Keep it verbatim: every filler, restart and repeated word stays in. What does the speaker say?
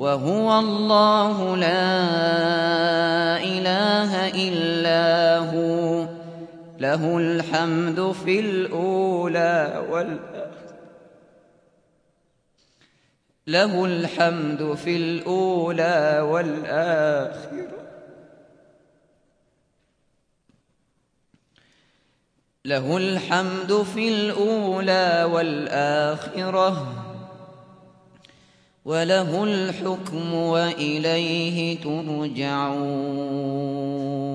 وهو الله لا إله إلا هو له الحمد في الأولى والآخرة له الحمد في الأولى والآخرة له الحمد في الأولى والآخرة وله الحكم وإليه ترجعون.